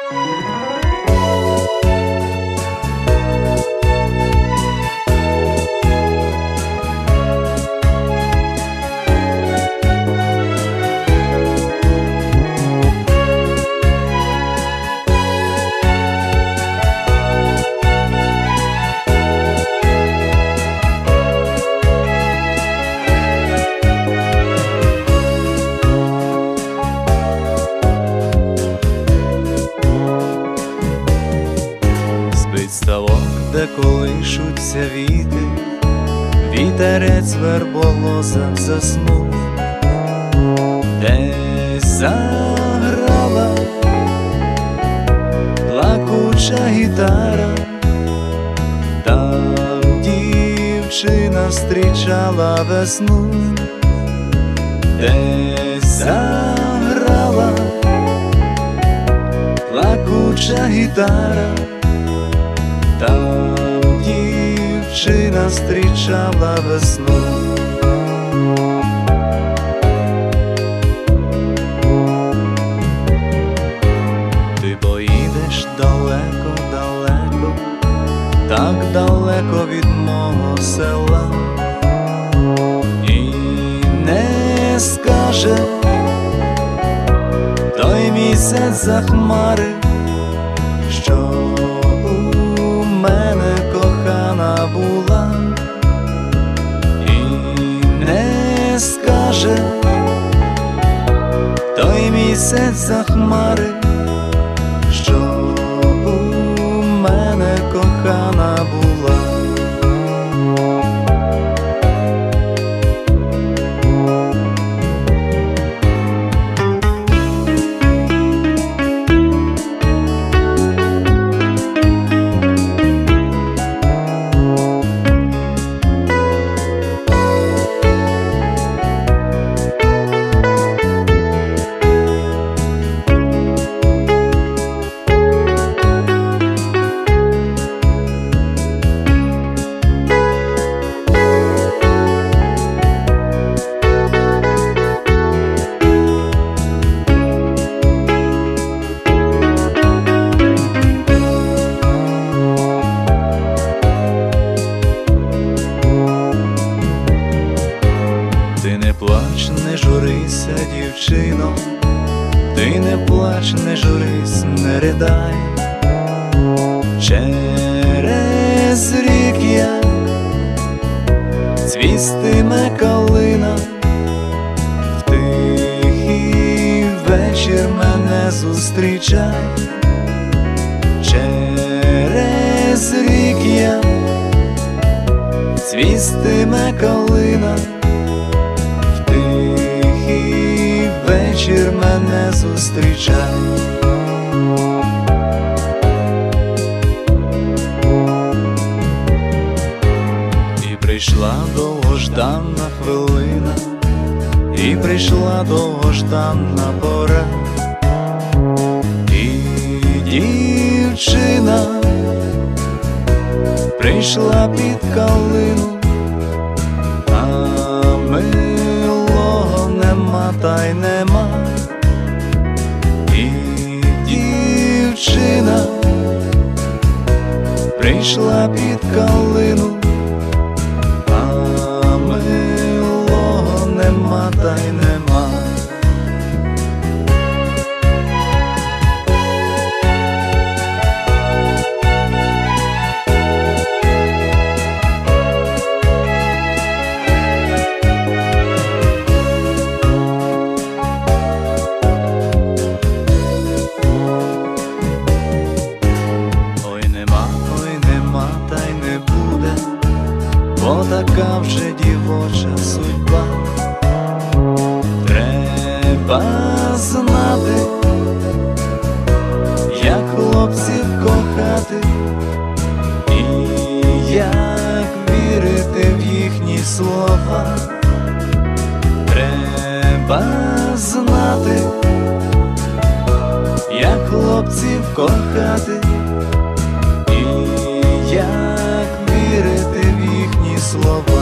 Ставок, де колишуться віти, вітерець верболоза заснув, десь заграла плакуча гітара, там дівчина зустрічала весну, десь заграла плакуча гітара, там дівчина зустрічала весну. Ти поїдеш далеко-далеко, так далеко від мого села, і не скаже той місяць за хмари, що мене кохана була, і не скаже той місяць за хмари, що у мене кохана була. Ти не плач, не журися, дівчино, ти не плач, не журись, не ридай. Через рік як цвістиме калина, в тихий вечір мене зустрічай. Через рік як цвістиме калина, тихий вечір мене зустрічай. І прийшла довгожданна хвилина, і прийшла довгожданна пора, і дівчина прийшла під калину, а милого нема та й нема. І дівчина прийшла під калину, а милого нема та й нема. Бо така вже дівоча судьба. Треба знати, як хлопців кохати, і як вірити в їхні слова. Треба знати, як хлопців кохати, і як вірити в їхні слова.